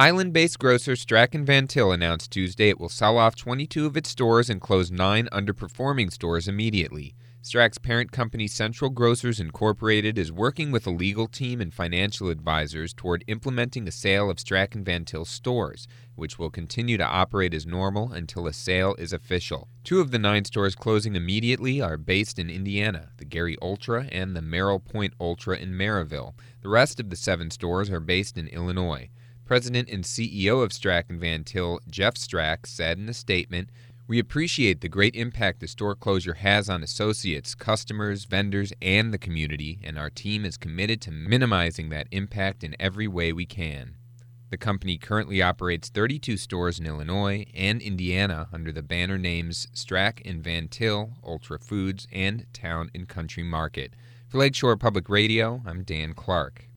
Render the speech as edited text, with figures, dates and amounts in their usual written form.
Highland-based grocer Strachan Van Til announced Tuesday it will sell off 22 of its stores and close 9 underperforming stores immediately. Strac's parent company Central Grocers Incorporated is working with a legal team and financial advisors toward implementing a sale of Strachan Van Til stores, which will continue to operate as normal until a sale is official. 2 of the 9 stores closing immediately are based in Indiana, the Gary Ultra and the Merrill Point Ultra in Maryville. The rest of the 7 stores are based in Illinois. President and CEO of Strachan Van Til, Jeff Strack, said in a statement, "We appreciate the great impact the store closure has on associates, customers, vendors, and the community, and our team is committed to minimizing that impact in every way we can." The company currently operates 32 stores in Illinois and Indiana under the banner names Strack and Van Til, Ultra Foods, and Town and Country Market. For Lakeshore Public Radio, I'm Dan Clark.